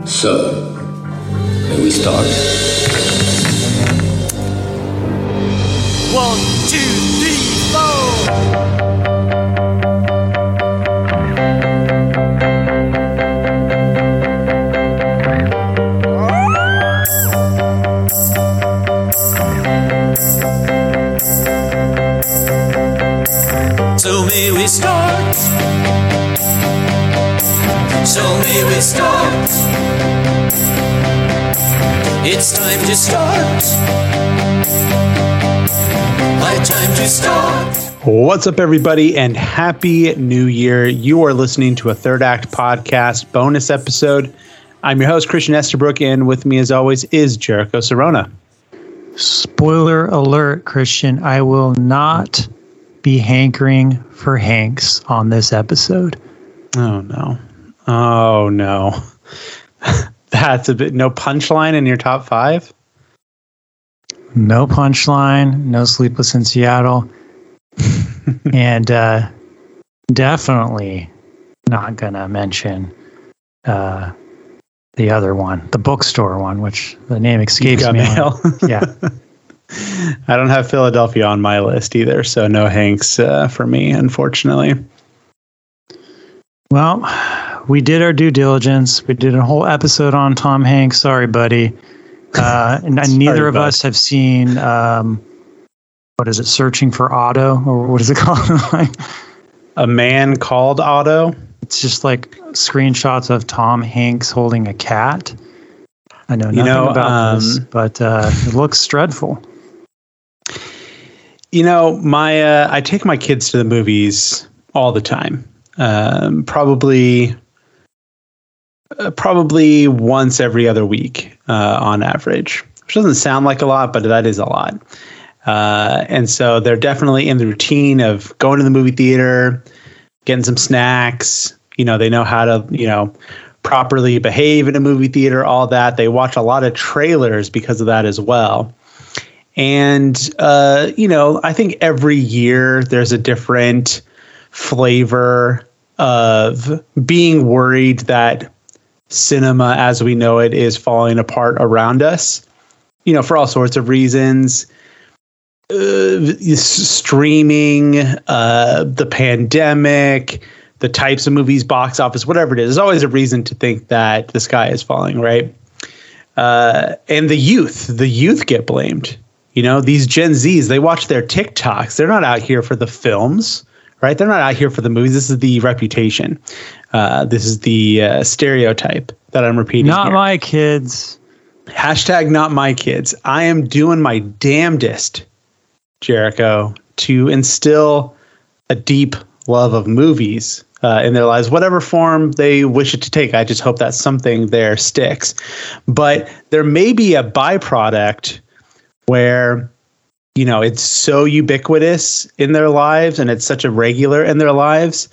So, may we start? 1, 2, 3, 4. So may we start. So may we start. It's time to start. High time to start. What's up, everybody, and Happy New Year. You are listening to a Third Act Podcast bonus episode. I'm your host, Christian Estabrook, and with me, as always, is Jericho Cerrona. Spoiler alert, Christian, I will not be hankering for Hanks on this episode. Oh, no. Oh, no. That's a bit... No punchline in your top five? No punchline, no Sleepless in Seattle, and definitely not going to mention the other one, the bookstore one, which the name escapes me. Yeah. I don't have Philadelphia on my list either, so no Hanks for me, unfortunately. Well, we did our due diligence. We did a whole episode on Tom Hanks. Sorry, buddy. And neither of us have seen, what is it, Searching for Otto? Or what is it called? A Man Called Otto? It's just like screenshots of Tom Hanks holding a cat. I know nothing about this, but it looks dreadful. You know, I take my kids to the movies all the time. Probably once every other week on average, which doesn't sound like a lot, but that is a lot. And so they're definitely in the routine of going to the movie theater, getting some snacks. You know, they know how to, properly behave in a movie theater, all that. They watch a lot of trailers because of that as well. And, I think every year there's a different flavor of being worried that cinema as we know it is falling apart around us, for all sorts of reasons. Streaming, the pandemic, the types of movies, box office, whatever it is, there's always a reason to think that the sky is falling, right? And the youth get blamed. These Gen Zs, they watch their TikToks. They're not out here for the films, right? They're not out here for the movies. This is the reputation. This is the stereotype that I'm repeating. Not here. My kids. Hashtag not my kids. I am doing my damnedest, Jericho, to instill a deep love of movies in their lives, whatever form they wish it to take. I just hope that something there sticks. But there may be a byproduct where, it's so ubiquitous in their lives and it's such a regular in their lives.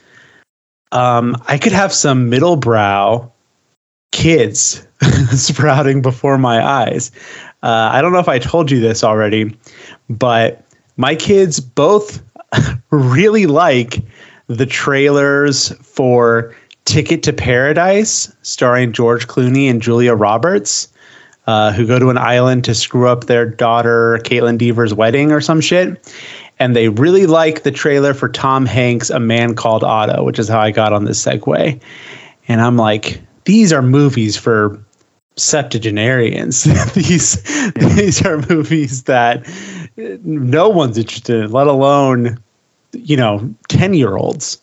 I could have some middle brow kids sprouting before my eyes. I don't know if I told you this already, but my kids both really like the trailers for Ticket to Paradise, starring George Clooney and Julia Roberts, who go to an island to screw up their daughter Caitlin Deaver's wedding or some shit. And they really like the trailer for Tom Hanks' A Man Called Otto, which is how I got on this segue. And I'm like, these are movies for septuagenarians. These are movies that no one's interested in, let alone 10-year-olds.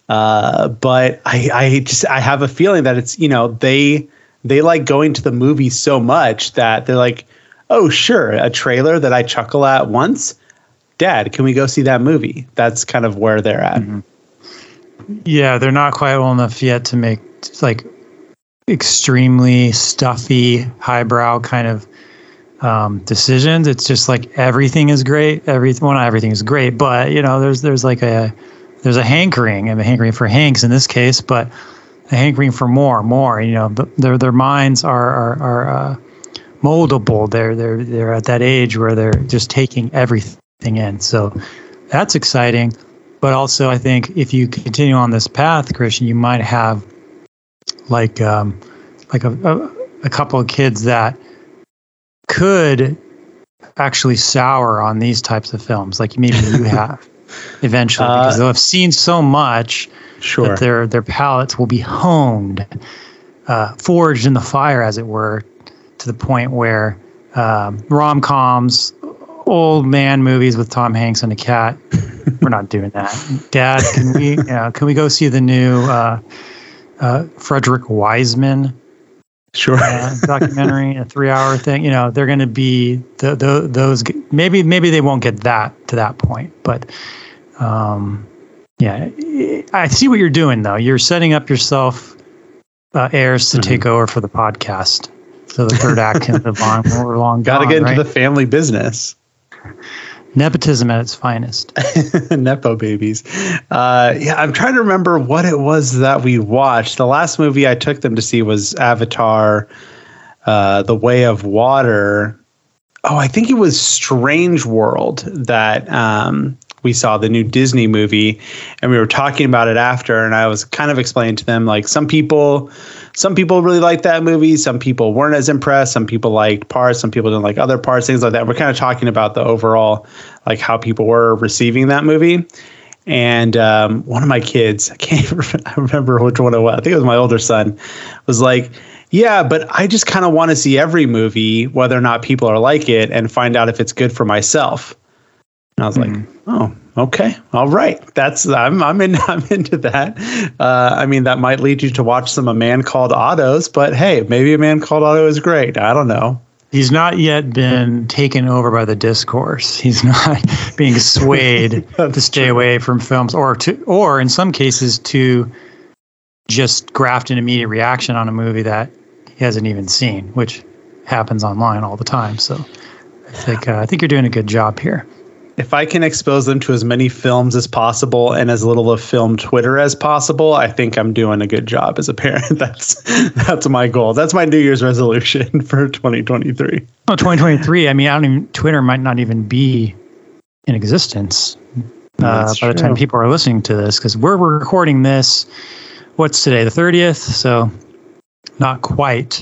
But I have a feeling that it's they like going to the movies so much that they're like, oh sure, a trailer that I chuckle at once, Dad, can we go see that movie? That's kind of where they're at. Mm-hmm. Yeah, they're not quite old enough yet to make like extremely stuffy, highbrow kind of decisions. It's just like everything is great. Not everything is great, but there's a hankering, and a hankering for Hanks in this case, but a hankering for more. Their minds are moldable. They're at that age where they're just taking everything in. So that's exciting. But also, I think if you continue on this path, Christian, you might have like a a couple of kids that could actually sour on these types of films, like maybe you have eventually, because they'll have seen so much that their palates will be honed, forged in the fire, as it were, to the point where rom-coms, old man movies with Tom Hanks and a cat, we're not doing that. Dad, can we go see the new Frederick Wiseman documentary, a 3-hour thing? They're going to be those. Maybe they won't get that to that point, but I see what you're doing though. You're setting up yourself heirs to take over for the podcast, so the third act can live on. We're long Got to gone, get into right? the family business. Nepotism at its finest. Nepo babies. I'm trying to remember what it was that we watched. The last movie I took them to see was Avatar, The Way of Water. Oh, I think it was Strange World that we saw, the new Disney movie, and we were talking about it after, and I was kind of explaining to them, like, some people really liked that movie, some people weren't as impressed, some people liked parts, some people didn't like other parts, things like that. We're kind of talking about the overall, like, how people were receiving that movie. And one of my kids, I remember which one it was, I think it was my older son, was like, yeah, but I just kind of want to see every movie, whether or not people are like it, and find out if it's good for myself. And I was like, oh, okay, all right. I'm into that. I mean, that might lead you to watch some A Man Called Otto's, but hey, maybe A Man Called Otto is great. I don't know. He's not yet been taken over by the discourse. He's not being swayed to stay away from films, or in some cases to just graft an immediate reaction on a movie that he hasn't even seen, which happens online all the time. So I think you're doing a good job here. If I can expose them to as many films as possible and as little of film Twitter as possible, I think I'm doing a good job as a parent. That's my goal. That's my New Year's resolution for 2023. Oh, 2023. I mean, Twitter might not even be in existence by the time people are listening to this, because we're recording this. What's today? The 30th. So not quite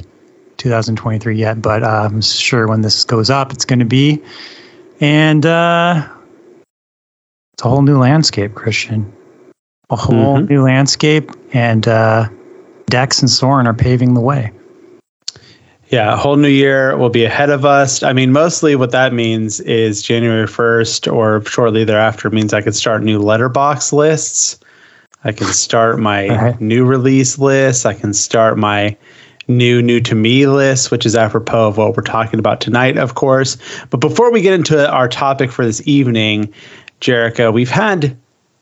2023 yet, but I'm sure when this goes up, it's going to be. And it's a whole new landscape, Christian. A whole new landscape, and Dex and Soren are paving the way. Yeah, a whole new year will be ahead of us. I mean, mostly what that means is January 1st or shortly thereafter means I could start new letterbox lists. I can start my new release list. I can start my new to me list, which is apropos of what we're talking about tonight, of course. But before we get into our topic for this evening, Jericho, we've had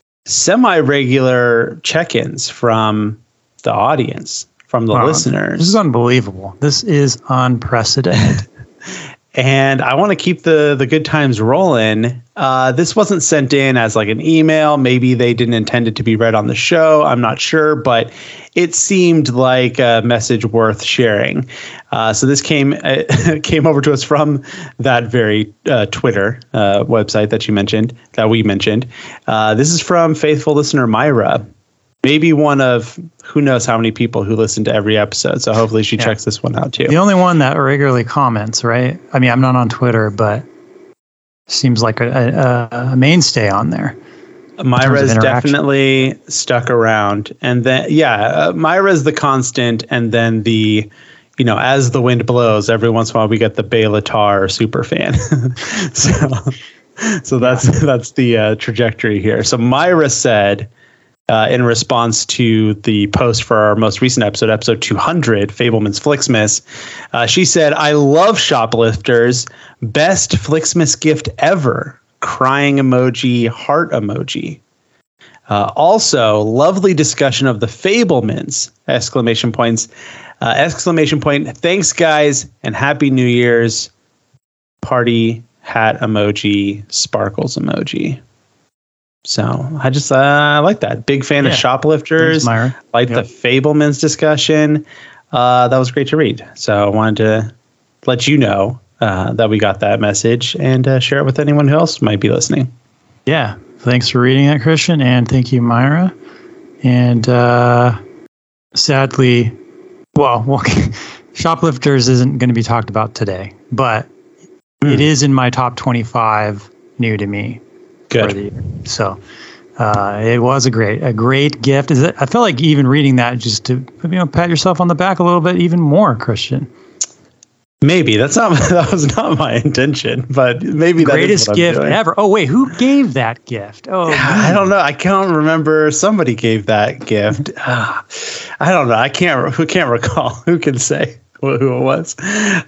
semi-regular check-ins from the audience, from the listeners. This is unbelievable. This is unprecedented. And I want to keep the good times rolling. This wasn't sent in as like an email. Maybe they didn't intend it to be read on the show. I'm not sure, but it seemed like a message worth sharing. So this came over to us from that very Twitter website that we mentioned. This is from faithful listener Myra. Maybe one of who knows how many people who listen to every episode. So hopefully she checks this one out too. The only one that regularly comments, right? I mean, I'm not on Twitter, but seems like a mainstay on there. Myra's definitely stuck around. And then, Myra's the constant. And then as the wind blows, every once in a while we get the Belatar super fan. so that's the trajectory here. So Myra said, in response to the post for our most recent episode 200, Fableman's Flixmas, she said, "I love Shoplifters. Best Flixmas gift ever. Crying emoji, heart emoji. Also, lovely discussion of the Fablemans! Exclamation points. Exclamation point. Thanks, guys, and Happy New Year's. Party hat emoji, sparkles emoji." So I just I like that. Big fan of Shoplifters. Thanks, like the Fablemans discussion. That was great to read. So I wanted to let you know that we got that message and share it with anyone who else might be listening. Yeah. Thanks for reading that, Christian. And thank you, Myra. And sadly, Shoplifters isn't going to be talked about today, but it is in my top 25 new to me. Good. For the year. So it was a great gift. I feel like even reading that just to pat yourself on the back a little bit even more, Christian. Maybe that was not my intention, but maybe that greatest gift ever. Oh wait, who gave that gift? Oh, I don't know. I can't remember. Somebody gave that gift. I don't know. Who can't recall? Who can say who it was?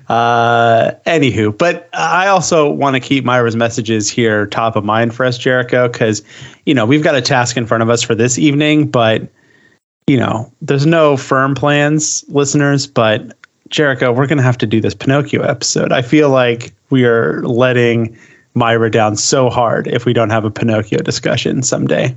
Anywho, but I also want to keep Myra's messages here top of mind for us, Jericho, because we've got a task in front of us for this evening, but there's no firm plans, listeners, but. Jericho, we're going to have to do this Pinocchio episode. I feel like we are letting Myra down so hard if we don't have a Pinocchio discussion someday.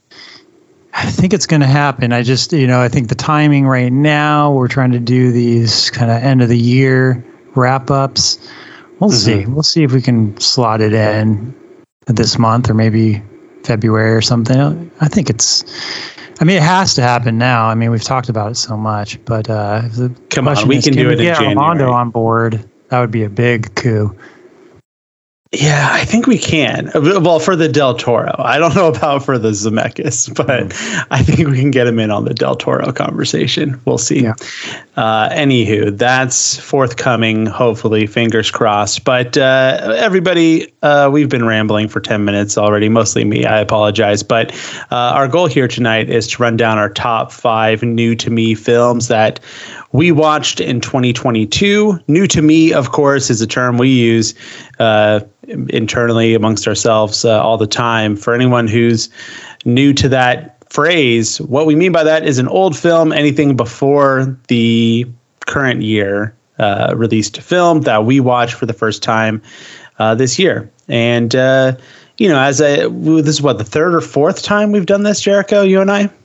I think it's going to happen. I just, I think the timing right now, we're trying to do these kind of end of the year wrap ups. We'll see. We'll see if we can slot it in this month or maybe February or something. I think it has to happen now. I mean, we've talked about it so much, but come on, we can do it in January. Armando on board. That would be a big coup. Yeah, I think we can. Well, for the Del Toro. I don't know about for the Zemeckis, but I think we can get him in on the Del Toro conversation. We'll see. Yeah. Anywho, that's forthcoming, hopefully, fingers crossed. But everybody, we've been rambling for 10 minutes already, mostly me. I apologize. But our goal here tonight is to run down our top 5 new to me films that we watched in 2022. New to me, of course, is a term we use internally amongst ourselves all the time. For anyone who's new to that phrase, what we mean by that is an old film, anything before the current year released film that we watched for the first time this year. And, this is the third or fourth time we've done this, Jericho, you and I?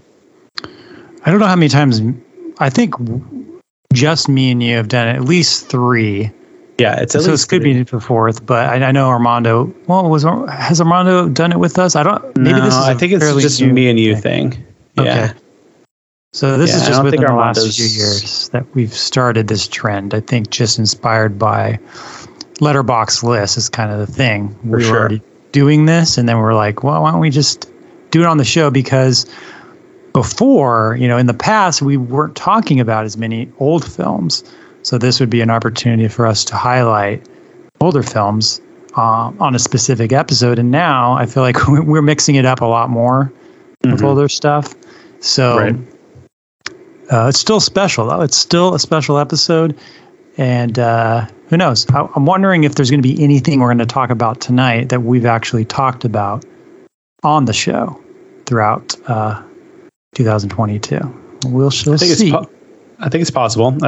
I don't know how many times. I think just me and you have done it at least 3. Yeah, it's at least it could be the 4th, but I know Armando. Well, has Armando done it with us? I don't. Maybe this is I think it's just me and you thing. Yeah. Okay. So this is just within the last few years that we've started this trend. I think just inspired by Letterboxd lists is kind of the thing. We were already doing this, and then we're like, well, why don't we just do it on the show? Because before, in the past, we weren't talking about as many old films. So this would be an opportunity for us to highlight older films on a specific episode. And now I feel like we're mixing it up a lot more with older stuff. So it's still special, though. It's still a special episode. And who knows? I'm wondering if there's going to be anything we're going to talk about tonight that we've actually talked about on the show throughout 2022. We'll see. I think it's possible.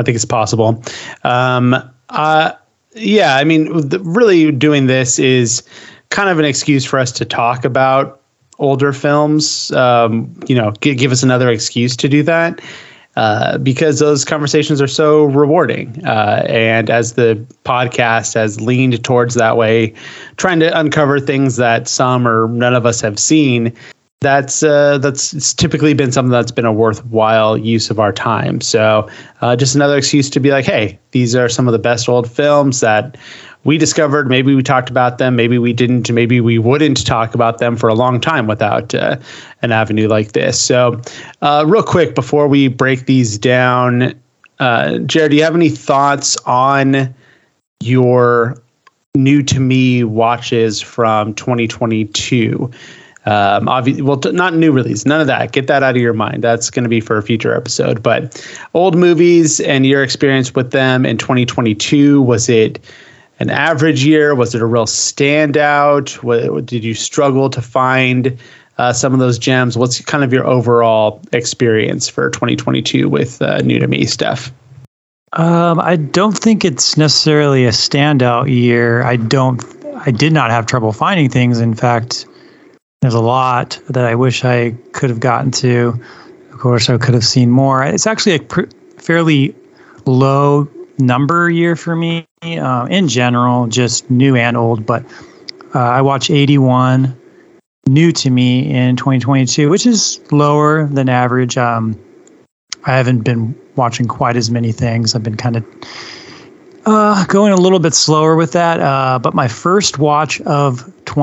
Yeah, I mean, really doing this is kind of an excuse for us to talk about older films. Give us another excuse to do that because those conversations are so rewarding. And as the podcast has leaned towards that way, trying to uncover things that some or none of us have seen, that's typically been something that's been a worthwhile use of our time. So just another excuse to be like, hey, these are some of the best old films that we discovered. Maybe we talked about them. Maybe we didn't. Maybe we wouldn't talk about them for a long time without an avenue like this. So real quick, before we break these down, Jared, do you have any thoughts on your new to me watches from 2022? Obviously, not new release, none of that. Get that out of your mind. That's going to be for a future episode. But old movies and your experience with them in 2022, was it an average year? Was it a real standout? Did you struggle to find some of those gems? What's kind of your overall experience for 2022 with new to me stuff? I don't think it's necessarily a standout year. I did not have trouble finding things. In fact, there's a lot that I wish I could have gotten to. Of course, I could have seen more. It's actually a fairly low number year for me in general, just new and old. But I watched 81 new to me in 2022, which is lower than average. I haven't been watching quite as many things. I've been kind of going a little bit slower with that. But my first watch of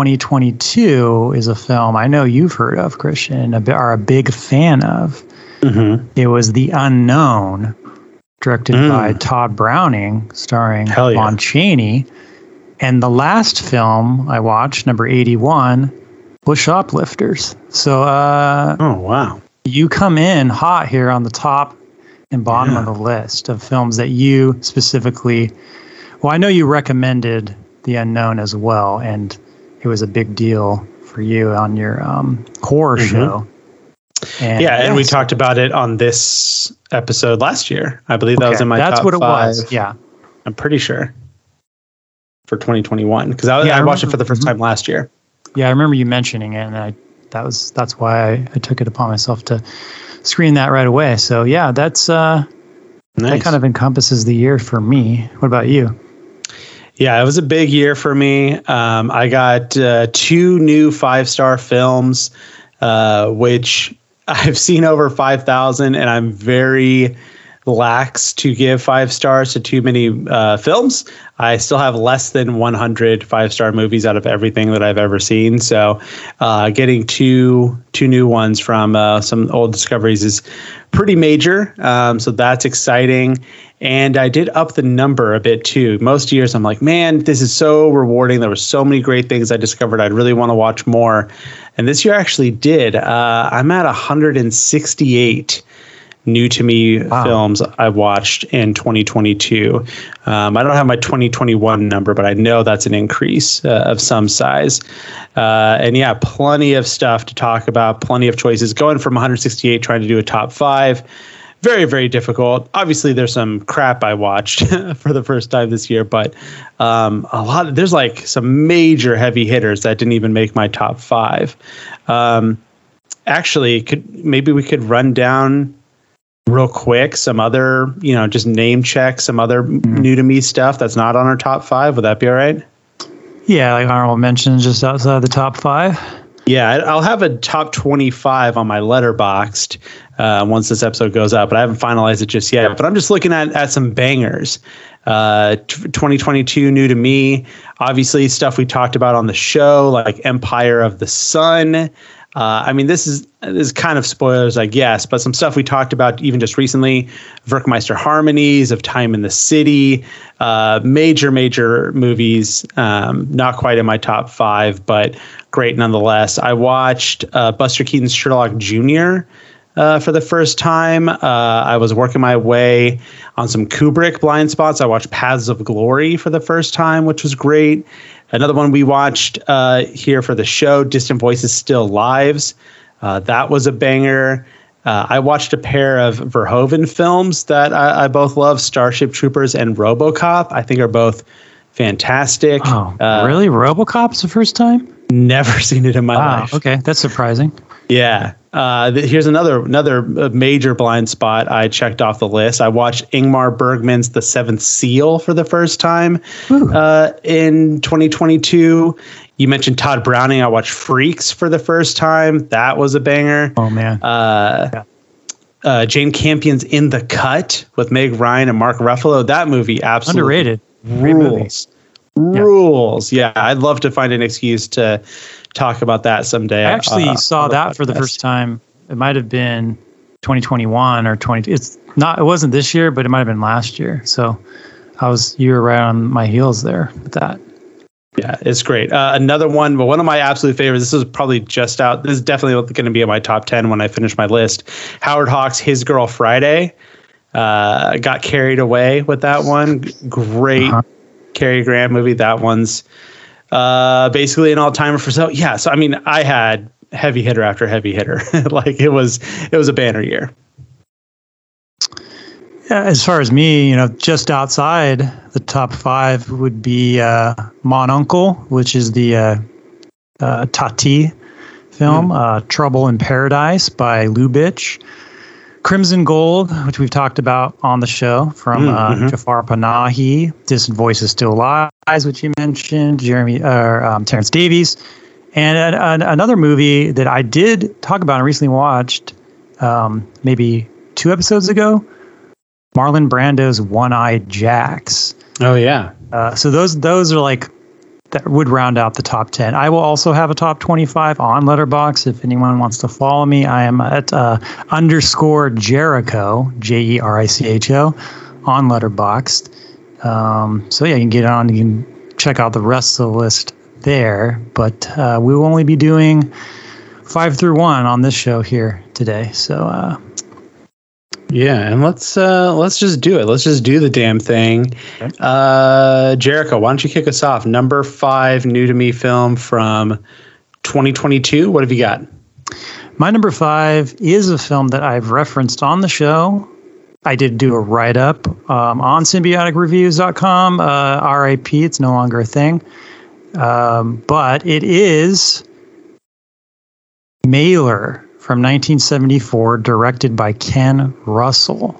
2022 is a film I know you've heard of, Christian, are a big fan of. Mm-hmm. It was The Unknown, directed by Todd Browning, starring Lon Chaney. And the last film I watched, number 81, was Shoplifters. So, oh, wow. You come in hot here on the top and bottom of the list of films that you specifically, well, I know you recommended The Unknown as well, and it was a big deal for you on your horror show. And we talked about it on this episode last year. I believe that was in my top 5. That's what it was. Yeah. I'm pretty sure. For 2021, because I watched it for the first time last year. Yeah, I remember you mentioning it, and that's why I took it upon myself to screen that right away. So yeah, that's nice. That kind of encompasses the year for me. What about you? Yeah, it was a big year for me. I got 2 new 5-star films, which I've seen over 5,000, and I'm very lax to give 5 stars to too many films. I still have less than 100 5-star movies out of everything that I've ever seen. So getting two new ones from some old discoveries is pretty major. So that's exciting. And I did up the number a bit too. Most years I'm like, man, this is so rewarding. There were so many great things I discovered. I'd really want to watch more. And this year I actually did. I'm at 168 new to me films I watched in 2022. I don't have my 2021 number, but I know that's an increase of some size. And yeah, plenty of stuff to talk about, plenty of choices. Going from 168, trying to do a top 5. Very, very difficult. Obviously, there's some crap I watched for the first time this year, but there's like some major heavy hitters that didn't even make my top 5. Actually, maybe we could run down real quick some other, just name check some other new to me stuff that's not on our top 5. Would that be all right? Yeah, like honorable mentions just outside the top 5. Yeah, I'll have a top 25 on my Letterboxd once this episode goes up, but I haven't finalized it just yet. But I'm just looking at some bangers. 2022 new to me, obviously stuff we talked about on the show, like Empire of the Sun. I mean, this is kind of spoilers, I guess, but some stuff we talked about even just recently, Werckmeister Harmonies, Of Time in the City, major movies, not quite in my top 5, but great nonetheless. I watched Buster Keaton's Sherlock Jr. For the first time. I was working my way on some Kubrick blind spots. I watched Paths of Glory for the first time, which was great. Another one we watched here for the show, Distant Voices, Still Lives. That was a banger. I watched a pair of Verhoeven films that I both love, Starship Troopers and RoboCop. I think are both fantastic. Oh, really? RoboCop's the first time? Never seen it in my life. Okay, that's surprising. Yeah. Here's another major blind spot I checked off the list. I watched Ingmar Bergman's The Seventh Seal for the first time in 2022. You mentioned Todd Browning. I watched Freaks for the first time. That was a banger. Oh, man. Jane Campion's In the Cut with Meg Ryan and Mark Ruffalo. That movie absolutely underrated. Rules. Yeah, I'd love to find an excuse to talk about that someday. I actually saw that for the first time. It might have been 2021 or 20. It wasn't this year, but it might have been last year. So you were right on my heels there with that. Yeah, it's great. Another one, but one of my absolute favorites. This was probably just out. This is definitely going to be in my top 10 when I finish my list. Howard Hawks' His Girl Friday. Got carried away with that one. Great Cary Grant movie. That one's basically an all-timer for so. Yeah, so I mean, I had heavy hitter after heavy hitter. Like it was a banner year. Yeah, as far as me, just outside the top 5 would be Mon Uncle, which is the Tati film, Trouble in Paradise by Lubitsch, Crimson Gold, which we've talked about on the show from Jafar Panahi, Distant Voices Still Lives, which you mentioned, Terrence Davies, and another movie that I did talk about and recently watched maybe 2 episodes ago, Marlon Brando's One-Eyed Jacks. Oh yeah. So those are like that would round out the top 10. I will also have a top 25 on Letterboxd. If anyone wants to follow me, I am at _Jericho, Jericho, on Letterboxd. So yeah, you can get on. You can check out the rest of the list there. But we will only be doing 5 through 1 on this show here today. So. Yeah, and let's just do it. Let's just do the damn thing. Okay. Jericho, why don't you kick us off? Number 5 new to me film from 2022. What have you got? My number 5 is a film that I've referenced on the show. I did do a write-up on symbioticreviews.com. RIP, it's no longer a thing. But it is Mailer from 1974, directed by Ken Russell.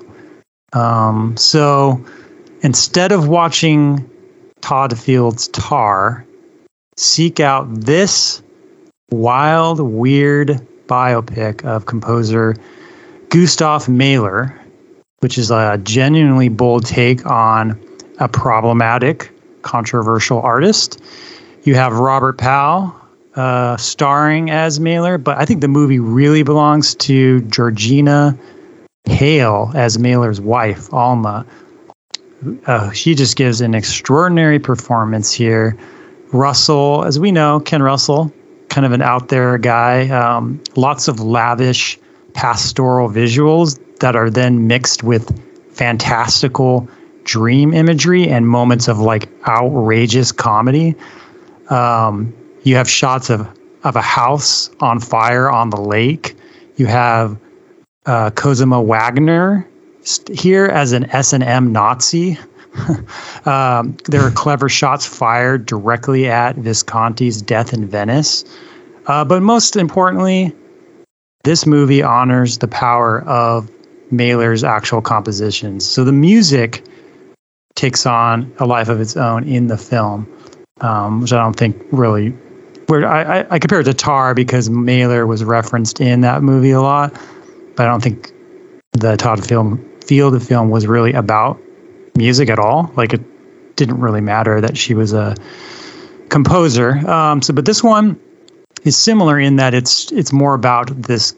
So instead of watching Todd Field's Tar, seek out this wild, weird biopic of composer Gustav Mahler, which is a genuinely bold take on a problematic, controversial artist. You have Robert Powell starring as Mahler, but I think the movie really belongs to Georgina Hale as Mahler's wife, Alma. She just gives an extraordinary performance here. Russell, as we know, Ken Russell, kind of an out there guy. Lots of lavish pastoral visuals that are then mixed with fantastical dream imagery and moments of like outrageous comedy. You have shots of a house on fire on the lake. You have Cosima Wagner here as an S&M Nazi. There are clever shots fired directly at Visconti's Death in Venice. But most importantly, this movie honors the power of Mahler's actual compositions. So the music takes on a life of its own in the film, which I don't think really... I compare it to Tar because Mahler was referenced in that movie a lot, but I don't think the Todd Field film was really about music at all. Like, it didn't really matter that she was a composer. But this one is similar in that it's more about this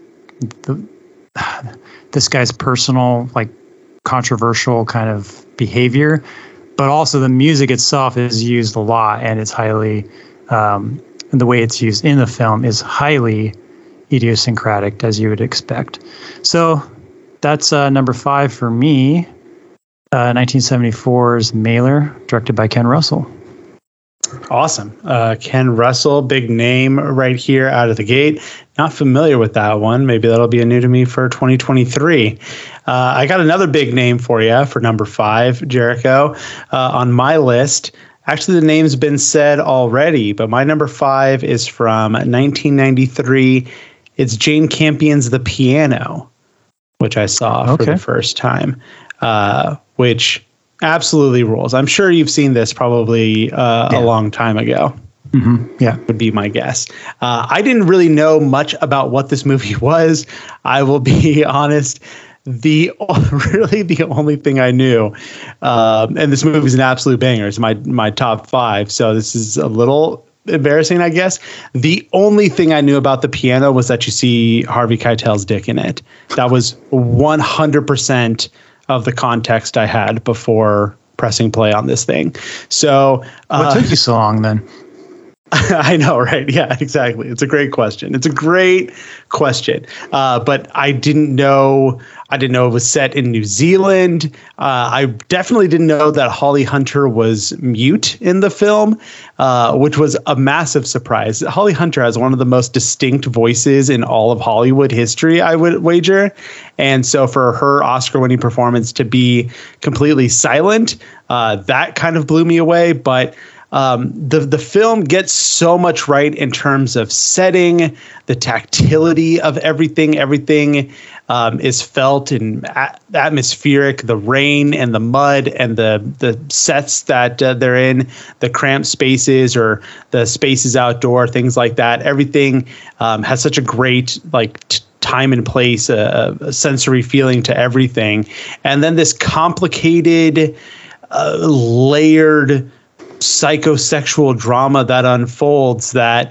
guy's personal, like, controversial kind of behavior, but also the music itself is used a lot, and it's highly the way it's used in the film is highly idiosyncratic, as you would expect. So that's number 5 for me. 1974's Mailer, directed by Ken Russell. Awesome. Ken Russell, big name right here out of the gate. Not familiar with that one. Maybe that'll be a new to me for 2023. I got another big name for you for number 5, Jericho, on my list. Actually, the name's been said already, but my number 5 is from 1993. It's Jane Campion's The Piano, which I saw for the first time, which absolutely rules. I'm sure you've seen this probably a long time ago. Mm-hmm. Yeah, would be my guess. I didn't really know much about what this movie was. I will be honest. The only thing I knew, and this movie is an absolute banger. It's my top 5. So this is a little embarrassing, I guess. The only thing I knew about The Piano was that you see Harvey Keitel's dick in it. That was 100% of the context I had before pressing play on this thing. So what took you so long then? I know, right? Yeah, exactly. It's a great question. But I didn't know it was set in New Zealand. I definitely didn't know that Holly Hunter was mute in the film, which was a massive surprise. Holly Hunter has one of the most distinct voices in all of Hollywood history, I would wager. And so for her Oscar-winning performance to be completely silent, that kind of blew me away. But the film gets so much right in terms of setting, the tactility of everything. Everything is felt and atmospheric. The rain and the mud and the sets that they're in, the cramped spaces or the spaces outdoor, things like that. Everything has such a great time and place, a sensory feeling to everything. And then this complicated, layered psychosexual drama that unfolds that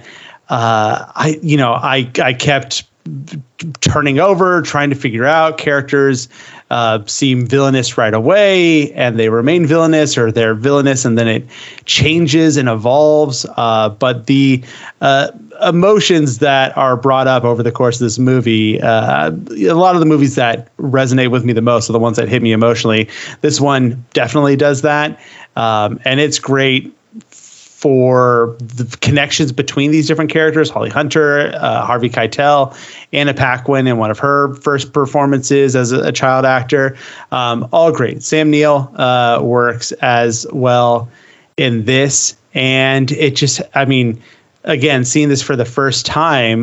I kept turning over, trying to figure out. Characters seem villainous right away, and they remain villainous, or they're villainous, and then it changes and evolves. But the emotions that are brought up over the course of this movie, a lot of the movies that resonate with me the most are the ones that hit me emotionally. This one definitely does that, and it's great for the connections between these different characters. Holly Hunter, Harvey Keitel, Anna Paquin in one of her first performances as a child actor. All great. Sam Neill works as well in this. And it just, again, seeing this for the first time,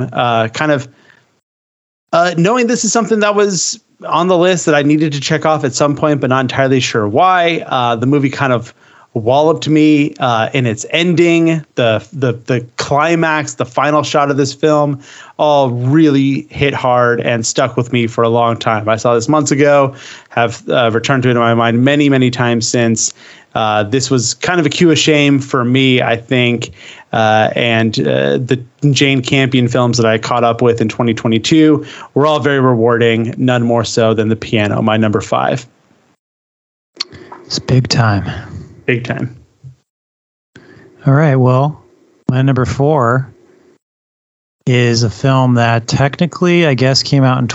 knowing this is something that was on the list that I needed to check off at some point, but not entirely sure why. The movie kind of walloped me in its ending. The climax, the final shot of this film, all really hit hard and stuck with me for a long time. I saw this months ago, have returned to it in my mind many, many times since. This was kind of a cue of shame for me, I think, and the Jane Campion films that I caught up with in 2022 were all very rewarding, none more so than The Piano, my number 5. It's big time. Big time. All right. Well, my number 4 is a film that technically, I guess, came out in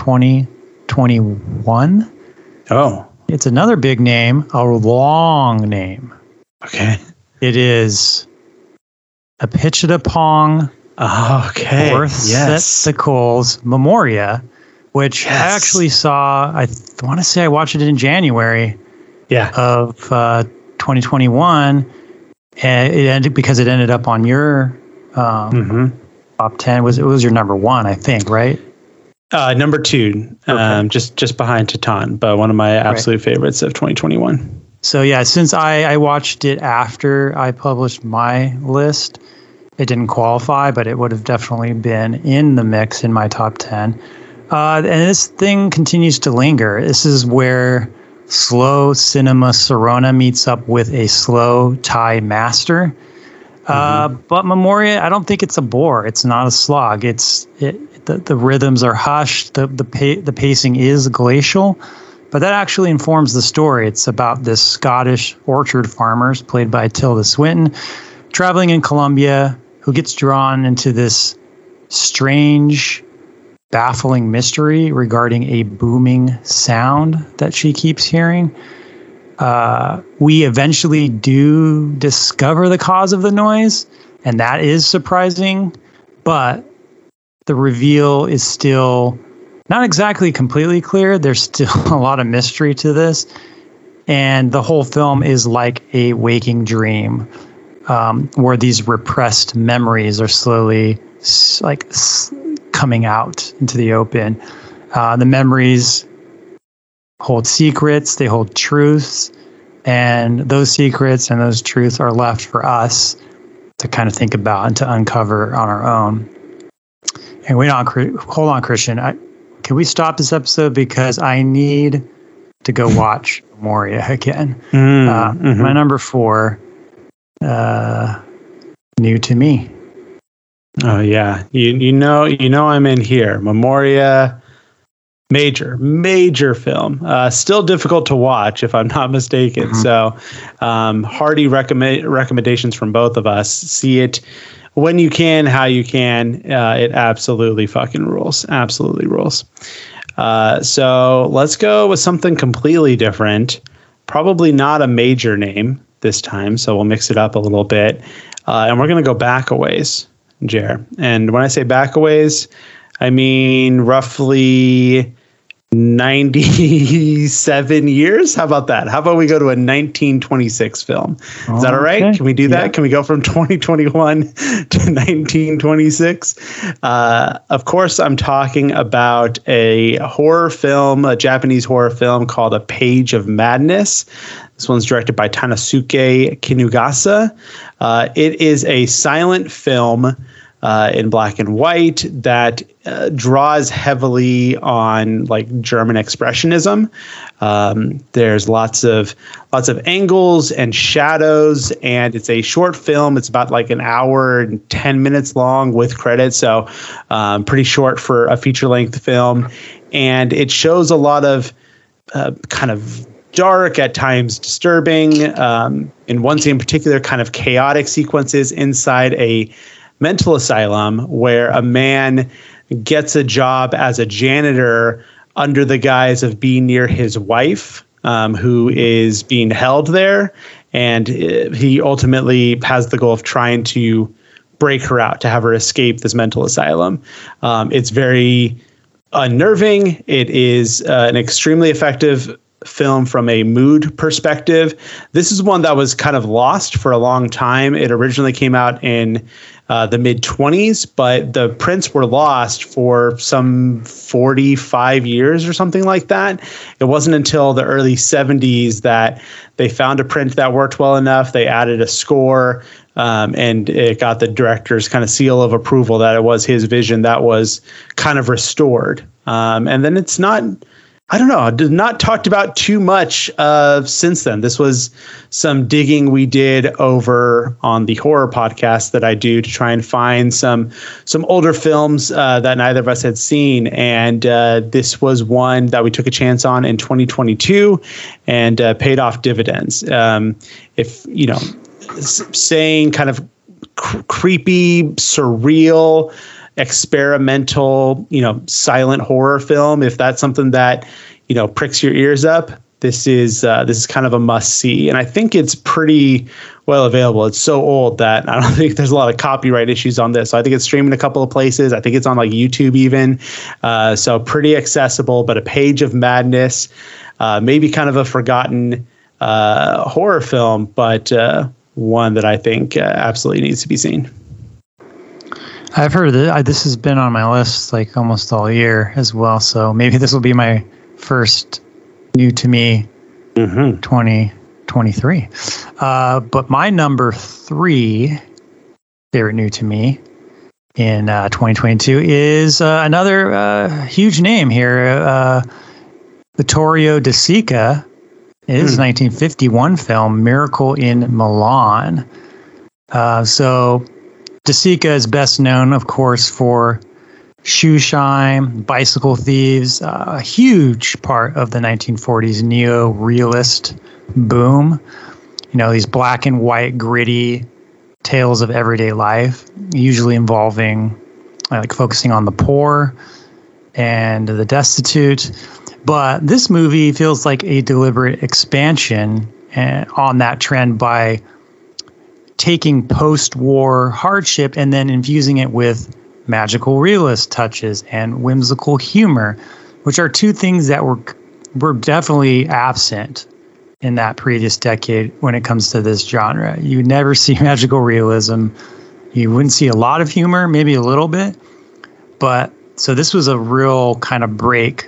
2021. Oh. It's another big name, a long name. Okay. It is Apichatpong Orthwethecole's Memoria, which I actually saw, I want to say I watched it in January of 2021, and it ended because it ended up on your top 10. It was your number 1, I think, right? Number 2, okay. just behind Titan, but one of my absolute favorites of 2021. So yeah, since I watched it after I published my list, it didn't qualify, but it would have definitely been in the mix in my top 10. And this thing continues to linger. This is where slow cinema Sirona meets up with a slow Thai master. But Memoria, I don't think it's a bore. It's not a slog. The rhythms are hushed. The pacing is glacial, but that actually informs the story. It's about this Scottish orchard farmers, played by Tilda Swinton, traveling in Colombia, who gets drawn into this strange, baffling mystery regarding a booming sound that she keeps hearing. We eventually do discover the cause of the noise, and that is surprising, but the reveal is still not exactly completely clear. There's still a lot of mystery to this, and the whole film is like a waking dream, where these repressed memories are slowly coming out into the open. The memories hold secrets, they hold truths, and those secrets and those truths are left for us to kind of think about and to uncover on our own. And hold on, Christian. Can we stop this episode, because I need to go watch Memoria again. My number 4, new to me. Oh yeah, you know I'm in here. Memoria, major film. Still difficult to watch, if I'm not mistaken. So, hearty recommendations from both of us. See it when you can, how you can. It absolutely fucking rules. Absolutely rules. So let's go with something completely different. Probably not a major name this time, so we'll mix it up a little bit. And we're going to go back a ways, Jer. And when I say back a ways, I mean roughly 97 years. How about that? How about we go to a 1926 film? Is that all right? Can we do that? Yeah. Can we go from 2021 to 1926? Of course, I'm talking about a horror film, a Japanese horror film called A Page of Madness. This one's directed by Tanosuke Kinugasa. It is a silent film in black and white that draws heavily on like German expressionism. There's lots of angles and shadows, and it's a short film. It's about like an hour and 10 minutes long with credits, so pretty short for a feature-length film. And it shows a lot of kind of dark, at times disturbing, in one scene in particular, kind of chaotic sequences inside a mental asylum where a man gets a job as a janitor under the guise of being near his wife, who is being held there. And he ultimately has the goal of trying to break her out, to have her escape this mental asylum. It's very unnerving. It is an extremely effective film from a mood perspective. This is one that was kind of lost for a long time. It originally came out in the mid-20s, but the prints were lost for some 45 years or something like that. It wasn't until the early 70s that they found a print that worked well enough. They added a score, and it got the director's kind of seal of approval that it was his vision that was kind of restored. And then it's not, I don't know, not talked about too much since then. This was some digging we did over on the horror podcast that I do to try and find some older films that neither of us had seen. And this was one that we took a chance on in 2022 and paid off dividends. If, you know, saying kind of creepy, surreal, experimental, you know, silent horror film, if that's something that, you know, pricks your ears up, this is kind of a must see. And I think it's pretty well available. It's so old that I don't think there's a lot of copyright issues on this. So I think it's streaming a couple of places. I think it's on like YouTube even. So pretty accessible, but a page of madness, maybe kind of a forgotten horror film, but one that I think absolutely needs to be seen. I've heard that this has been on my list like almost all year as well. So maybe this will be my first new to me 2023. But my number 3 favorite new to me in 2022 is another huge name here. Vittorio De Sica. It is a 1951 film, Miracle in Milan. So De Sica is best known, of course, for Shoeshine, Bicycle Thieves, a huge part of the 1940s neo-realist boom. You know, these black and white, gritty tales of everyday life, usually involving, like, focusing on the poor and the destitute. But this movie feels like a deliberate expansion on that trend by taking post-war hardship and then infusing it with magical realist touches and whimsical humor, which are two things that were definitely absent in that previous decade when it comes to this genre. You never see magical realism. You wouldn't see a lot of humor, maybe a little bit. But so this was a real kind of break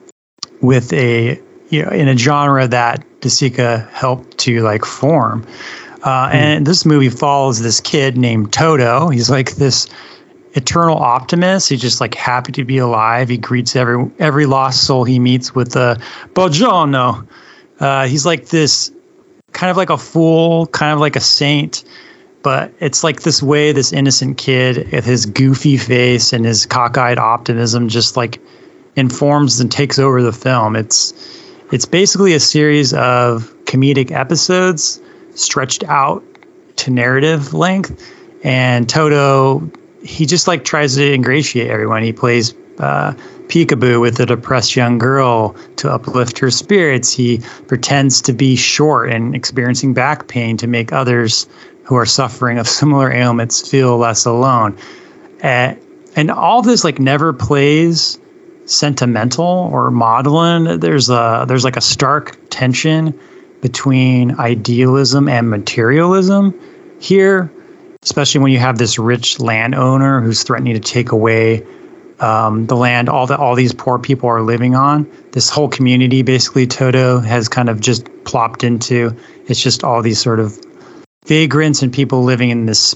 with in a genre that De Sica helped to like form. And this movie follows this kid named Toto. He's like this eternal optimist. He's just like happy to be alive. He greets every lost soul he meets with a buongiorno. He's like this kind of like a fool, kind of like a saint, but it's like this way this innocent kid with his goofy face and his cockeyed optimism just like informs and takes over the film. It's basically a series of comedic episodes stretched out to narrative length, and Toto, he just like tries to ingratiate everyone. He plays peekaboo with a depressed young girl to uplift her spirits. He pretends to be short and experiencing back pain to make others who are suffering of similar ailments feel less alone. And all this like never plays sentimental or maudlin. There's like a stark tension between idealism and materialism here, especially when you have this rich landowner who's threatening to take away the land all these poor people are living on. This whole community, basically, Toto has kind of just plopped into. It's just all these sort of vagrants and people living in this space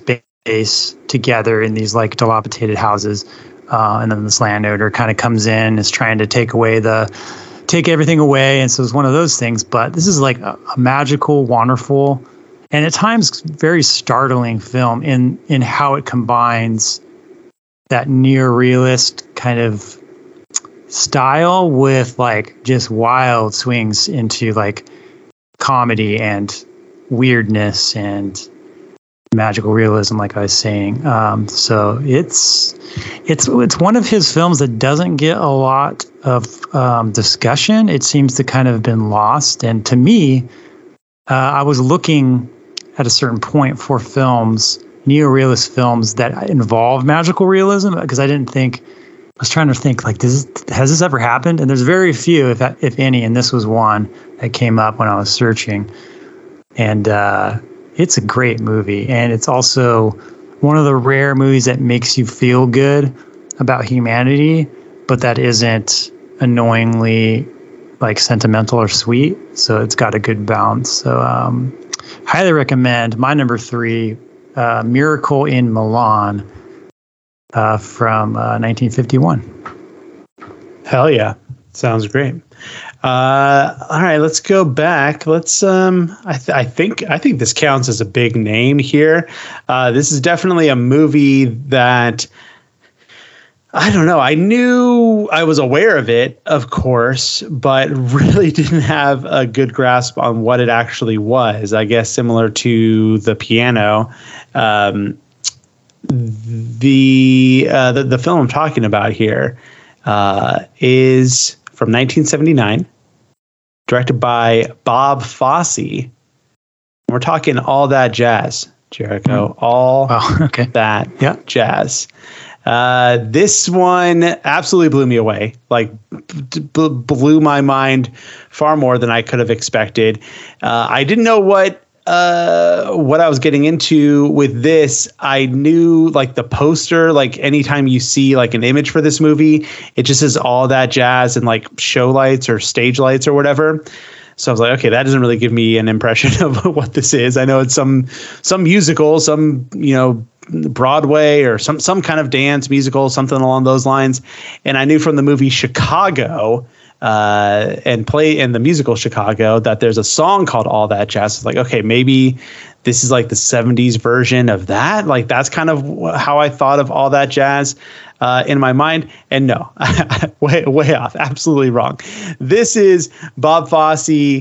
space together in these like dilapidated houses. And then this landowner kind of comes in, is trying to take everything away. And so it's one of those things. But this is like a magical, wonderful, and at times very startling film in how it combines that near realist kind of style with like just wild swings into like comedy and weirdness and magical realism, like I was saying. So it's one of his films that doesn't get a lot of discussion. It seems to kind of have been lost. And to me, I was looking at a certain point for films, neorealist films that involve magical realism, because I was trying to think like, has this ever happened? And there's very few, if any, and this was one that came up when I was searching. And it's a great movie, and it's also one of the rare movies that makes you feel good about humanity, but that isn't annoyingly like sentimental or sweet. So it's got a good balance. So highly recommend. My number 3, Miracle in Milan, from 1951. Hell yeah. Sounds great. All right, let's go back. Let's I think this counts as a big name here. This is definitely a movie that I don't know. I was aware of it, of course, but really didn't have a good grasp on what it actually was. I guess similar to The Piano. The film I'm talking about here is from 1979, directed by Bob Fosse. We're talking All That Jazz, Jericho. That jazz. This one absolutely blew me away. Like blew my mind far more than I could have expected. I didn't know what I was getting into with this. I knew like the poster, like anytime you see like an image for this movie, it just says All That Jazz and like show lights or stage lights or whatever. So I was like, okay, that doesn't really give me an impression of what this is. I know it's some musical, some, Broadway or some kind of dance musical, something along those lines. And I knew from the movie Chicago, and the musical Chicago, that there's a song called All That Jazz. It's like, okay, maybe this is like the 70s version of that. Like that's kind of how I thought of All That Jazz in my mind. And no, way off. Absolutely wrong. This is Bob Fosse.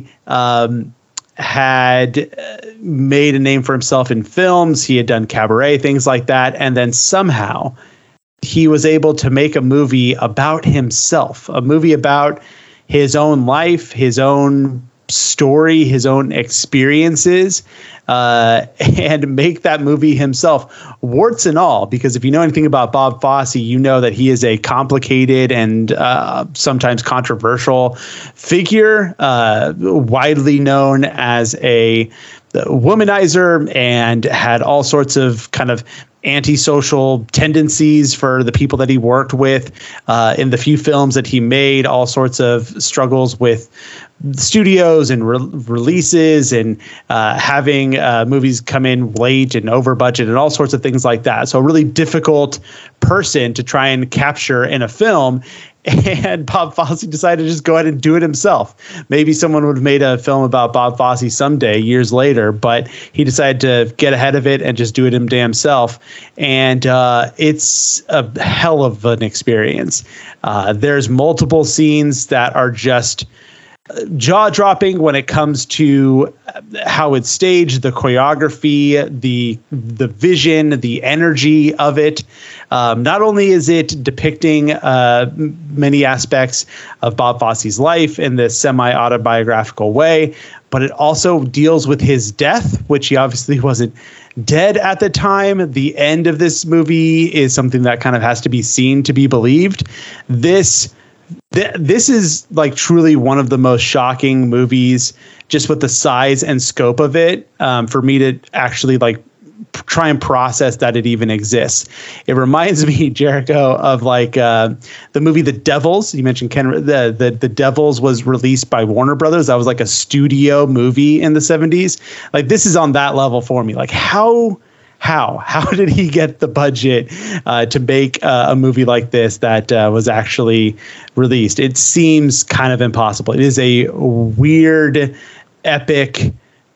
Had made a name for himself in films. He had done cabaret, things like that. And then somehow he was able to make a movie about himself, a movie about his own life, his own story, his own experiences, and make that movie himself, warts and all. Because if you know anything about Bob Fosse, you know that he is a complicated and sometimes controversial figure, widely known as a womanizer, and had all sorts of kind of antisocial tendencies for the people that he worked with. In the few films that he made, all sorts of struggles with studios and releases, and having movies come in late and over budget and all sorts of things like that. So a really difficult person to try and capture in a film. And Bob Fosse decided to just go ahead and do it himself. Maybe someone would have made a film about Bob Fosse someday, years later, but he decided to get ahead of it and just do it him damn self. And it's a hell of an experience. There's multiple scenes that are just jaw-dropping when it comes to how it's staged, the choreography, the vision, the energy of it. Not only is it depicting many aspects of Bob Fosse's life in this semi-autobiographical way, but it also deals with his death, which he obviously wasn't dead at the time. The end of this movie is something that kind of has to be seen to be believed. This is like truly one of the most shocking movies, just with the size and scope of it, for me to actually like try and process that it even exists. It reminds me, Jericho, of like the movie The Devils. You mentioned Ken. The Devils was released by Warner Brothers. That was like a studio movie in the 70s. Like this is on that level for me. Like how How did he get the budget to make a movie like this that was actually released? It seems kind of impossible. It is a weird, epic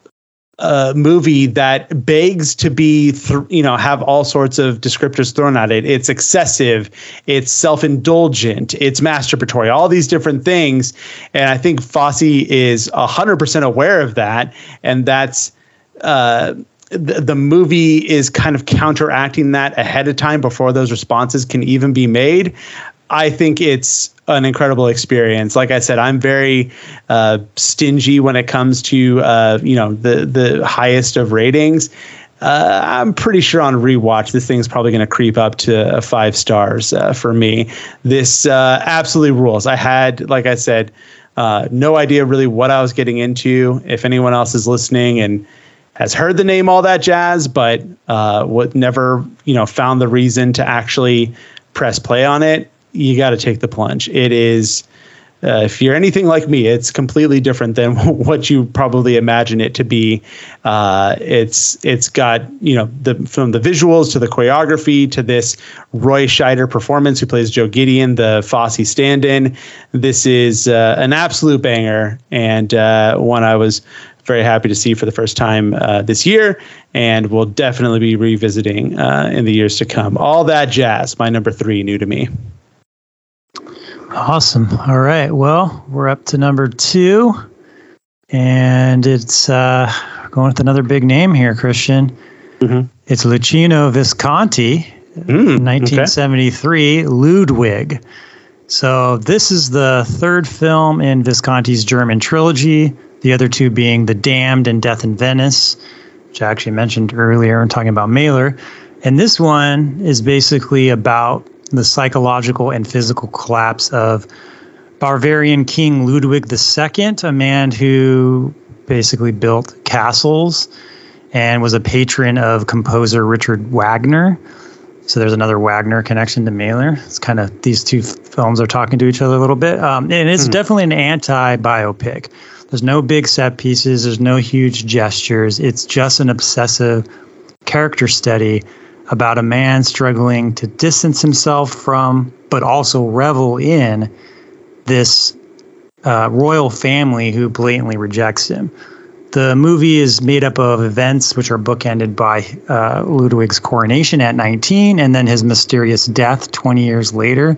movie that begs to be, have all sorts of descriptors thrown at it. It's excessive, it's self-indulgent, it's masturbatory, all these different things. And I think Fosse is 100% aware of that. And that's the movie is kind of counteracting that ahead of time before those responses can even be made. I think it's an incredible experience. Like I said, I'm very stingy when it comes to the highest of ratings. I'm pretty sure on rewatch, this thing's probably going to creep up to 5 stars for me. This absolutely rules. I had, like I said, no idea really what I was getting into. If anyone else is listening and has heard the name All That Jazz, but never found the reason to actually press play on it, you got to take the plunge. It is, if you're anything like me, it's completely different than what you probably imagine it to be. It's got, from the visuals to the choreography to this Roy Scheider performance, who plays Joe Gideon, the Fosse stand-in. This is an absolute banger, and one I was very happy to see for the first time this year, and we'll definitely be revisiting in the years to come. All That Jazz, my number 3, new to me. Awesome. All right. Well, we're up to number 2, and it's going with another big name here, Christian. Mm-hmm. It's Luchino Visconti, 1973, okay. Ludwig. So this is the third film in Visconti's German trilogy, the other 2 being The Damned and Death in Venice, which I actually mentioned earlier when talking about Mailer. And this one is basically about the psychological and physical collapse of Bavarian King Ludwig II, a man who basically built castles and was a patron of composer Richard Wagner. So there's another Wagner connection to Mailer. It's kind of, these 2 films are talking to each other a little bit. And it's definitely an anti-biopic. There's no big set pieces. There's no huge gestures. It's just an obsessive character study about a man struggling to distance himself from, but also revel in, this royal family who blatantly rejects him. The movie is made up of events which are bookended by Ludwig's coronation at 19 and then his mysterious death 20 years later.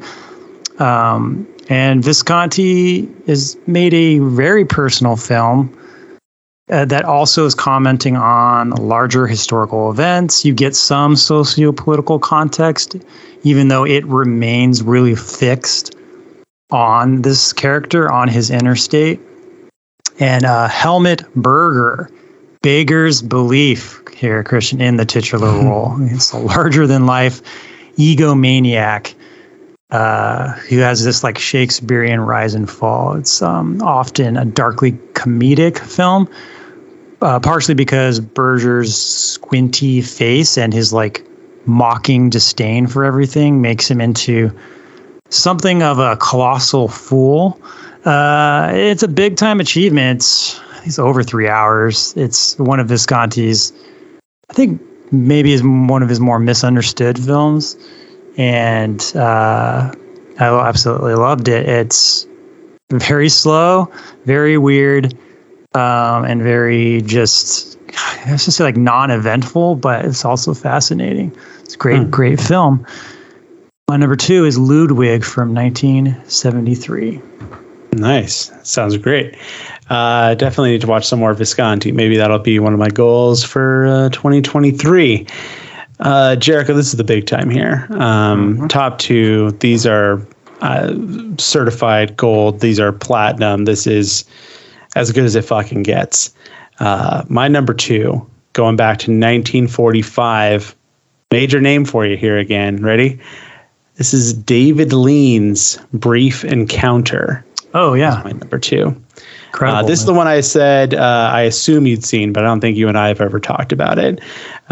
And Visconti has made a very personal film that also is commenting on larger historical events. You get some socio-political context, even though it remains really fixed on this character, on his inner state. And Helmut Berger, Beggar's Belief here, Christian, in the titular role. It's a larger-than-life egomaniac who has this like Shakespearean rise and fall. It's often a darkly comedic film, partially because Berger's squinty face and his like mocking disdain for everything makes him into something of a colossal fool. It's a big time achievement. It's over 3 hours. It's one of Visconti's, I think maybe is one of his more misunderstood films. And I absolutely loved it. It's very slow, very weird, and very just, I was just say like non-eventful, but it's also fascinating. It's a great film. My number 2 is Ludwig from 1973. Nice. Sounds great. Definitely need to watch some more Visconti. Maybe that'll be one of my goals for 2023. Jericho, this is the big time here. Top 2, these are certified gold. These are platinum. This is as good as it fucking gets. My number 2, going back to 1945, major name for you here again. Ready? This is David Lean's Brief Encounter. Oh, yeah. That's my number 2. This is the one I said I assume you'd seen, but I don't think you and I have ever talked about it.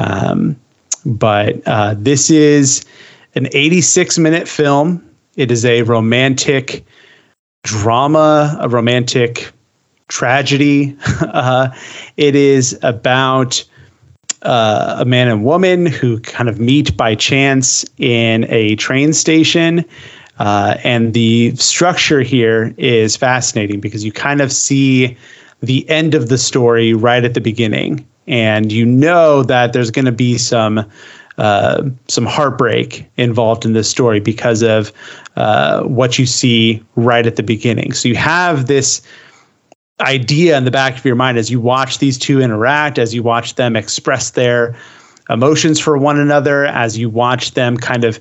But this is an 86-minute film. It is a romantic drama, a romantic tragedy. It is about a man and woman who kind of meet by chance in a train station. And the structure here is fascinating because you kind of see the end of the story right at the beginning. And you know that there's going to be some heartbreak involved in this story because of what you see right at the beginning. So you have this idea in the back of your mind as you watch these two interact, as you watch them express their emotions for one another, as you watch them kind of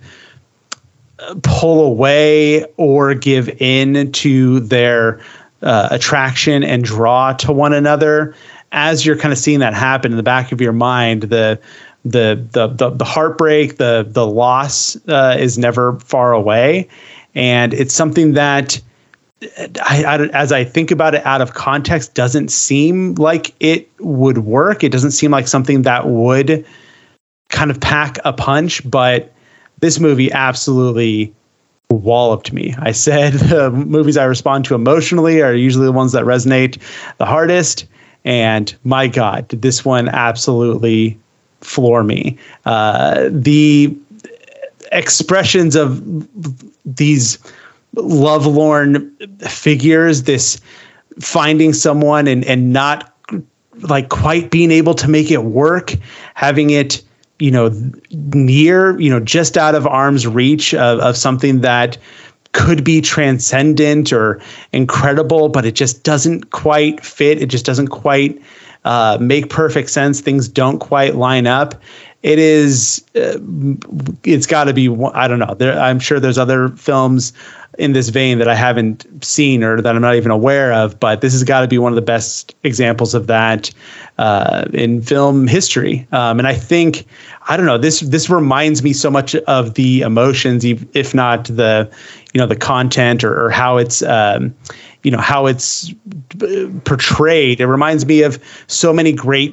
pull away or give in to their attraction and draw to one another. As you're kind of seeing that happen in the back of your mind, the heartbreak, the loss is never far away, and it's something that as I think about it out of context, doesn't seem like it would work. It doesn't seem like something that would kind of pack a punch, but this movie absolutely walloped me. I said the movies I respond to emotionally are usually the ones that resonate the hardest, and my God, did this one absolutely floor me. The expressions of these lovelorn figures, this finding someone and not like quite being able to make it work, having it, near, just out of arm's reach of something that could be transcendent or incredible, but it just doesn't quite fit. It just doesn't quite make perfect sense. Things don't quite line up. It is, it's got to be, I don't know. I'm sure there's other films in this vein that I haven't seen or that I'm not even aware of, but this has got to be one of the best examples of that in film history. And I think, I don't know, this reminds me so much of the emotions, if not the, the content or how it's, how it's portrayed. It reminds me of so many great,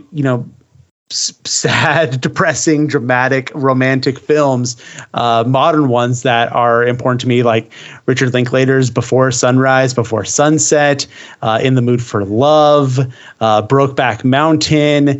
sad, depressing, dramatic, romantic films, modern ones that are important to me, like Richard Linklater's Before Sunrise, Before Sunset, In the Mood for Love, Brokeback Mountain,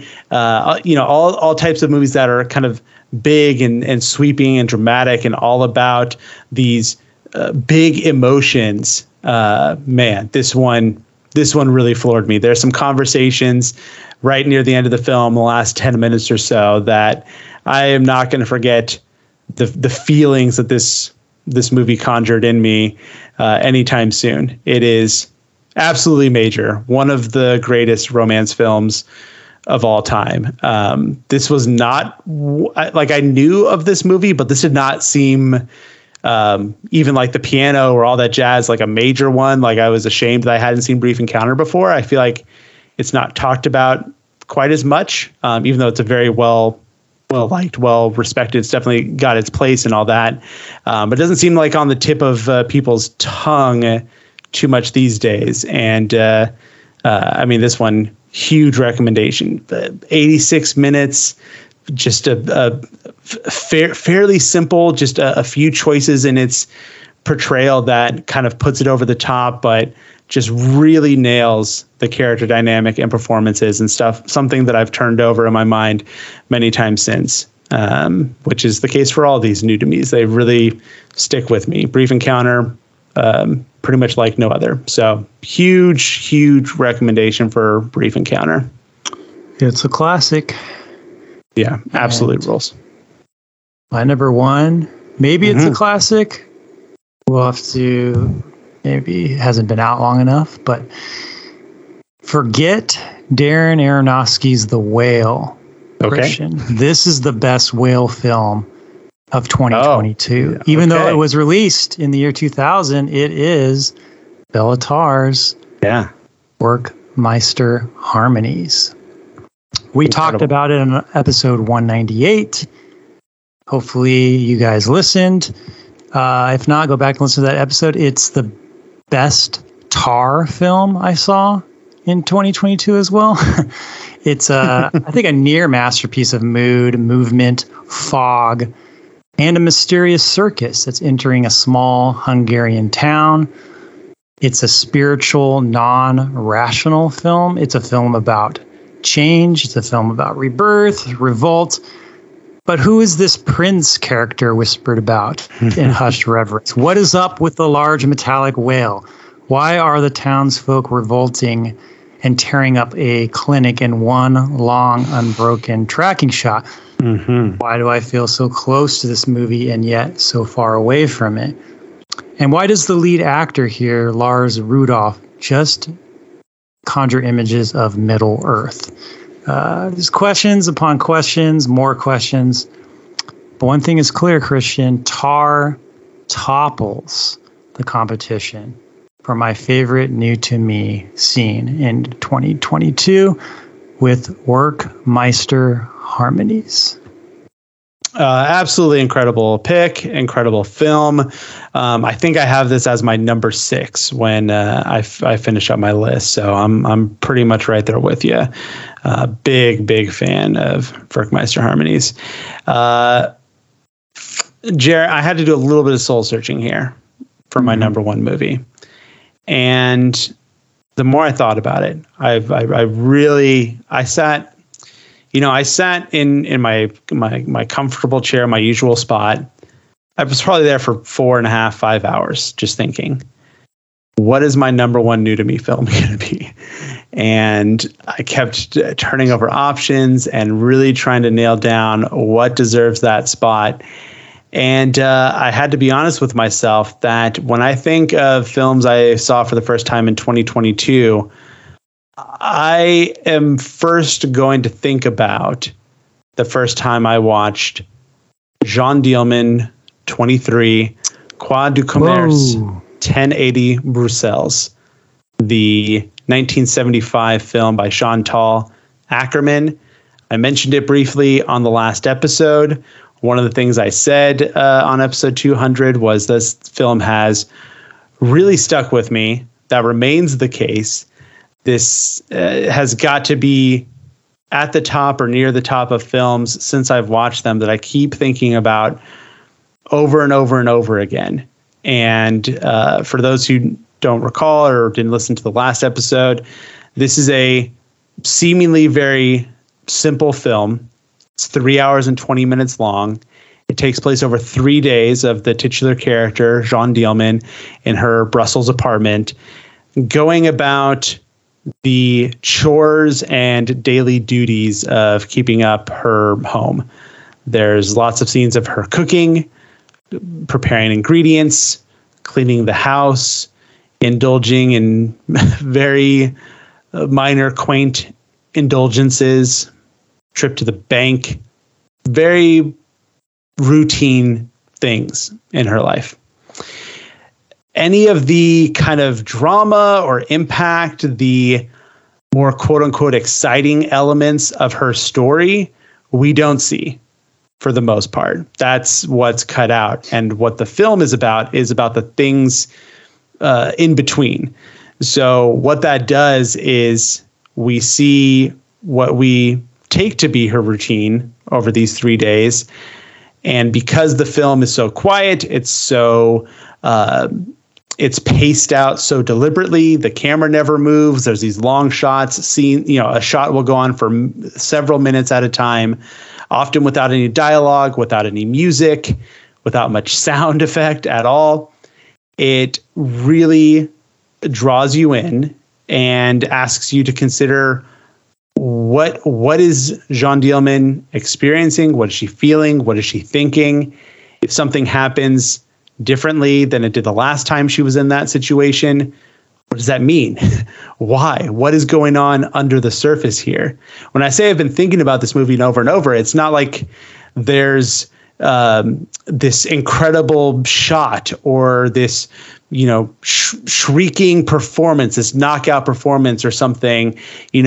all types of movies that are kind of big and sweeping and dramatic and all about these big emotions. Man, this one really floored me. There's some conversations right near the end of the film, the last 10 minutes or so, that I am not going to forget the feelings that this movie conjured in me anytime soon. It is absolutely major. One of the greatest romance films of all time. This was not like, I knew of this movie, but this did not seem even like The Piano or All That Jazz, like a major one. Like, I was ashamed that I hadn't seen Brief Encounter before. I feel like it's not talked about quite as much, even though it's a very well liked, well respected. It's definitely got its place and all that. But it doesn't seem like on the tip of people's tongue too much these days. And I mean, this one, huge recommendation. 86 minutes, just a fairly simple, just a few choices in its portrayal that kind of puts it over the top, but just really nails the character dynamic and performances and stuff, something that I've turned over in my mind many times since, which is the case for all these new to me's. They really stick with me. Brief Encounter, pretty much like no other. So huge recommendation for Brief Encounter. It's a classic. Yeah, absolute rules. My number one, maybe it's a classic. We'll have to, maybe it hasn't been out long enough, but forget Darren Aronofsky's The Whale. Okay. Christian. This is the best whale film of 2022. Even though it was released in the year 2000, it is Béla Tarr's Werckmeister Harmonies. We talked about it in episode 198. Hopefully you guys listened. If not, go back and listen to that episode. It's the best Tar film I saw in 2022 as well. It's I think a near masterpiece of mood, movement, fog, and a mysterious circus that's entering a small Hungarian town. It's a spiritual, non-rational film. It's a film about change. It's a film about rebirth, revolt. But who is this prince character whispered about in hushed reverence? What is up with the large metallic whale? Why are the townsfolk revolting and tearing up a clinic in one long, unbroken tracking shot? Mm-hmm. Why do I feel so close to this movie and yet so far away from it? And why does the lead actor here, Lars Rudolph, just conjure images of Middle Earth? There's questions upon questions, more questions. But one thing is clear, Christian, Tar topples the competition for my favorite new to me scene in 2022 with Werckmeister harmonies. Absolutely incredible pick, incredible film. I think I have this as my number 6 when I finish up my list. So I'm pretty much right there with you. Big fan of Werckmeister harmonies. Jared, I had to do a little bit of soul searching here for my number 1 movie, and the more I thought about it, I sat. I sat in my comfortable chair, my usual spot. I was probably there for 4.5, 5 hours just thinking, what is my number 1 new to me film going to be? And I kept turning over options and really trying to nail down what deserves that spot. And I had to be honest with myself that when I think of films I saw for the first time in 2022, I am first going to think about the first time I watched Jean Dielman 23, Croix du Commerce, 1080 Bruxelles, the 1975 film by Chantal Akerman. I mentioned it briefly on the last episode. One of the things I said on episode 200 was this film has really stuck with me. That remains the case. This has got to be at the top or near the top of films since I've watched them that I keep thinking about over and over and over again. And for those who don't recall or didn't listen to the last episode, this is a seemingly very simple film. It's 3 hours and 20 minutes long. It takes place over 3 days of the titular character, Jean Dielman, in her Brussels apartment, going about the chores and daily duties of keeping up her home. There's lots of scenes of her cooking, preparing ingredients, cleaning the house, indulging in very minor, quaint indulgences, trip to the bank, very routine things in her life. Any of the kind of drama or impact, the more quote unquote exciting elements of her story, we don't see for the most part. That's what's cut out. And what the film is about the things in between. So what that does is we see what we take to be her routine over these 3 days. And because the film is so quiet, it's so it's paced out so deliberately. The camera never moves. There's these long shots. A shot will go on for several minutes at a time, often without any dialogue, without any music, without much sound effect at all. It really draws you in and asks you to consider what is Jean Dielman experiencing? What is she feeling? What is she thinking? If something happens differently than it did the last time she was in that situation, what does that mean? Why? What is going on under the surface here? When I say I've been thinking about this movie over and over, it's not like there's this incredible shot or this, shrieking performance, this knockout performance or something,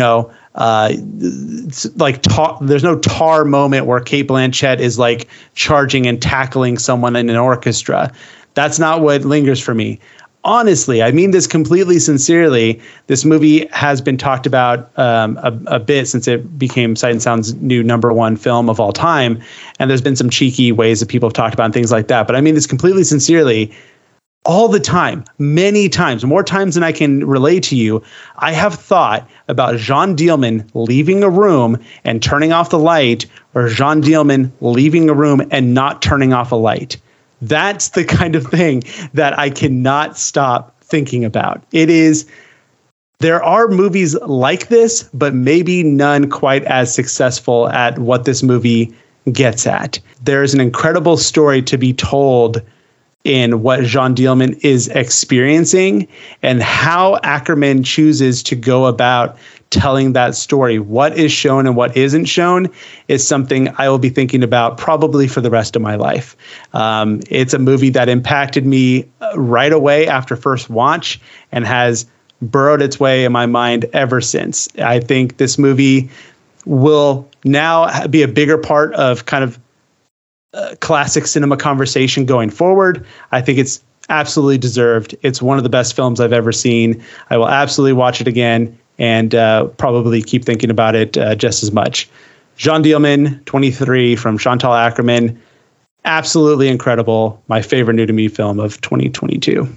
it's like there's no Tar moment where Cate Blanchett is like charging and tackling someone in an orchestra. That's not what lingers for me. Honestly, I mean this completely sincerely. This movie has been talked about a bit since it became Sight and Sound's new #1 film of all time. And there's been some cheeky ways that people have talked about and things like that. But I mean this completely sincerely. all the time, many times, more times than I can relay to you, I have thought about Jean Dielman leaving a room and turning off the light, or Jean Dielman leaving a room and not turning off a light. That's the kind of thing that I cannot stop thinking about. There are movies like this, but maybe none quite as successful at what this movie gets at. There's an incredible story to be told in what Jean Dielman is experiencing and how Ackerman chooses to go about telling that story. What is shown and what isn't shown is something I will be thinking about probably for the rest of my life. It's a movie that impacted me right away after first watch and has burrowed its way in my mind ever since. I think this movie will now be a bigger part of kind of classic cinema conversation going forward. I think it's absolutely deserved. It's one of the best films I've ever seen. I will absolutely watch it again and probably keep thinking about it just as much. Jean Dielman, 23, from Chantal Ackerman. Absolutely incredible. My favorite new to me film of 2022.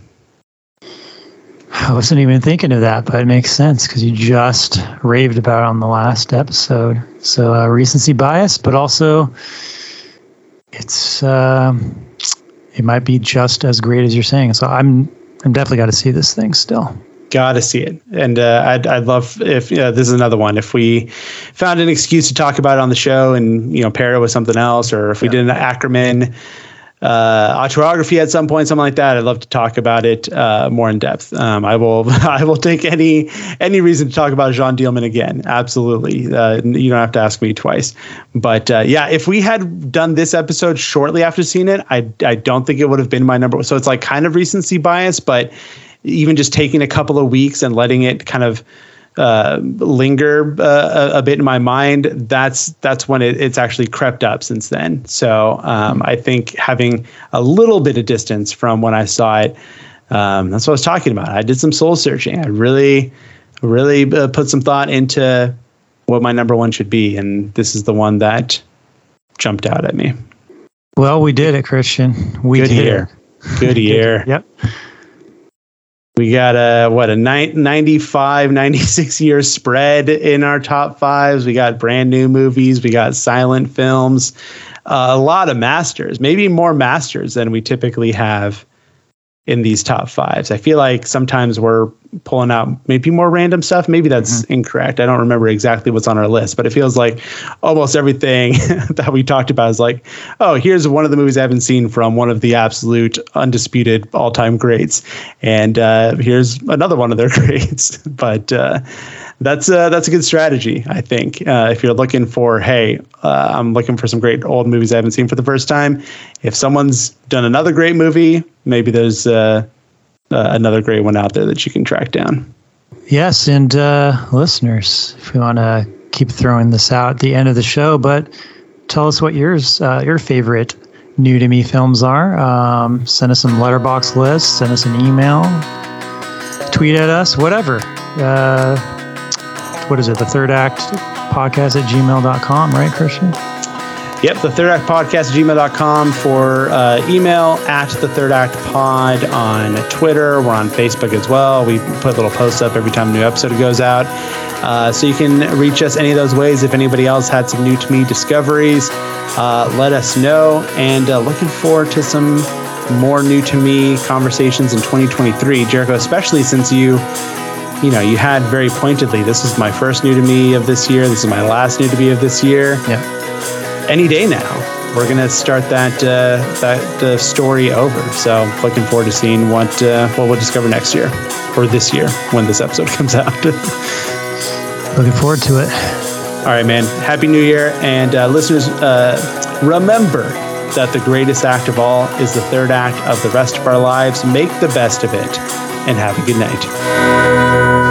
I wasn't even thinking of that, but it makes sense because you just raved about it on the last episode. So recency bias, but also it's it might be just as great as you're saying. So I'm definitely got to see this thing still. Got to see it. And I'd love if this is another one. If we found an excuse to talk about it on the show and, pair it with something else, or if we did an Ackerman autobiography at some point, something like that, I'd love to talk about it more in depth. I will take any reason to talk about Jean Dielman again. Absolutely. You don't have to ask me twice. But if we had done this episode shortly after seeing it, I don't think it would have been my number one. So it's like kind of recency bias, but even just taking a couple of weeks and letting it kind of linger a bit in my mind, that's when it's actually crept up since then. So I think having a little bit of distance from when I saw it, that's what I was talking about. I did some soul searching. I really put some thought into what my number one should be, and this is the one that jumped out at me. Well, we did it, Christian. Good year. Good year. Yep. We got a 95, 96 year spread in our top fives. We got brand new movies. We got silent films, a lot of masters, maybe more masters than we typically have in these top fives. I feel like sometimes we're pulling out maybe more random stuff. Maybe that's incorrect. I don't remember exactly what's on our list, but it feels like almost everything that we talked about is like, oh, here's one of the movies I haven't seen from one of the absolute undisputed all-time greats. And here's another one of their greats. But that's a good strategy, I think. If you're looking for, I'm looking for some great old movies I haven't seen for the first time. If someone's done another great movie, maybe there's another great one out there that you can track down. Yes, and listeners, if you want to keep throwing this out at the end of the show, but tell us what your favorite new to me films are. Send us some letterbox lists, send us an email, tweet at us, whatever. What is it? The Third Act Podcast at gmail.com, right, Christian? Yep, the Third Act Podcast at gmail.com for email, at the Third Act Pod on Twitter. We're on Facebook as well. We put little posts up every time a new episode goes out. So you can reach us any of those ways. If anybody else had some new to me discoveries, let us know. And looking forward to some more new to me conversations in 2023. Jericho, especially since you had very pointedly, this is my first new to me of this year. This is my last new to me of this year. Yeah. Any day now, we're going to start that story over. So looking forward to seeing what we'll discover next year or this year when this episode comes out. Looking forward to it. All right, man. Happy New Year. And listeners, remember that the greatest act of all is the third act of the rest of our lives. Make the best of it and have a good night.